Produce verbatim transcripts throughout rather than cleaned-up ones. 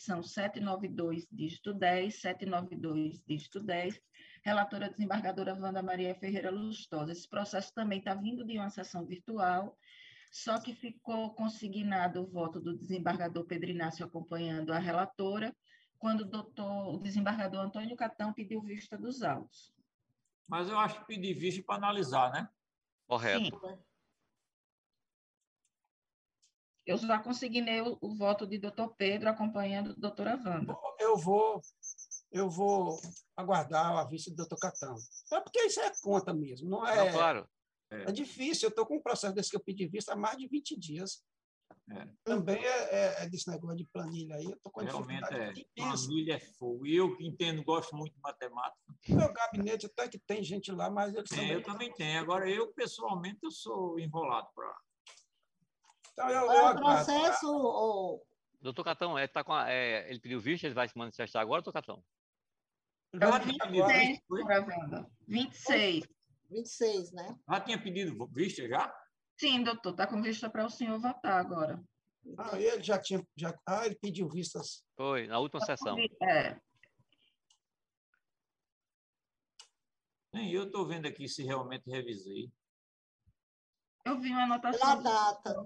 petição setecentos e noventa e dois, dígito dez, setecentos e noventa e dois, dígito dez, relatora desembargadora Wanda Maria Ferreira Lustosa. Esse processo também está vindo de uma sessão virtual, só que ficou consignado o voto do desembargador Pedro Inácio acompanhando a relatora, quando o, doutor, o desembargador Antônio Catão pediu vista dos autos. Mas eu acho que pedir vista para analisar, né? Correto. Sim. Eu já consignei o, o voto de doutor Pedro acompanhando a doutora Wanda. Eu vou, eu vou aguardar a vista do doutor Catão. É porque isso é conta mesmo, não é... Não, claro. É, é difícil, eu estou com um processo desse que eu pedi vista há mais de vinte dias. É. Também é, é, é desse negócio de planilha aí, eu estou com a Realmente dificuldade é. imensa. Planilha é fogo. E eu que entendo, gosto muito de matemática. No meu gabinete até que tem gente lá, mas eles Sim, também... eu também tenho. Agora, eu, pessoalmente, eu sou enrolado para... Então, eu, Qual eu é o aguardo. processo, ô, Doutor Catão, é, tá com a, é, ele pediu vista, ele vai se manifestar agora, doutor Catão? Ela tinha pedido Agora, vista, foi? doutora Wanda. vinte e seis. vinte e seis, né? Ela tinha pedido vista já? Sim, doutor, está com vista para o senhor votar agora. ah, ele já tinha... Já, ah, ele pediu vistas. Foi, na última sessão. É, Nem eu estou vendo aqui se realmente revisei. eu vi uma Pela anotação. data.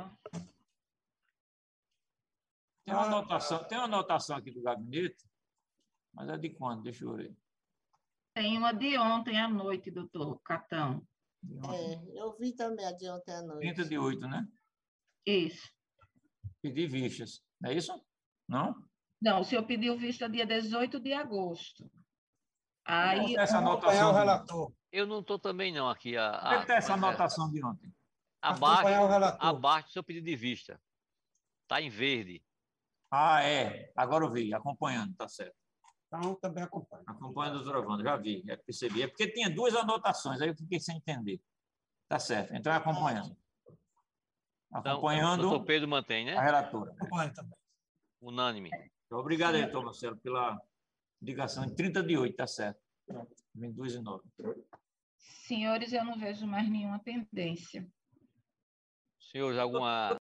Tem uma anotação, tem uma anotação aqui do gabinete, mas é de quando? Deixa eu ver. Tem uma de ontem à noite, doutor Catão. De ontem. É, eu vi também a de ontem à noite. trinta de oito, né? Isso. Pedir vistas. Não é isso? Não? Não, o senhor pediu vista dia dezoito de agosto. Aí, Essa Acompanhar o anotação. relator. Eu não estou também, não, aqui. A, Como é que está essa a- anotação de ontem? Abaixo, Acompanhar o relator. abaixo do seu pedido de vista. Está em verde. Ah, é. Agora eu vi, acompanhando, tá certo. Então, também acompanha. Acompanhando a doutora Wanda, já vi, já percebi. É porque tinha duas anotações, aí eu fiquei sem entender. Tá certo, então é acompanhando. Então, Acompanhando doutor Pedro mantém, a né? relatora. Acompanha também. Unânime. Obrigado, aí, doutor Marcelo, pela ligação em trinta de oito, tá certo. vinte e dois e nove. senhores, eu não vejo mais nenhuma pendência. Senhores, alguma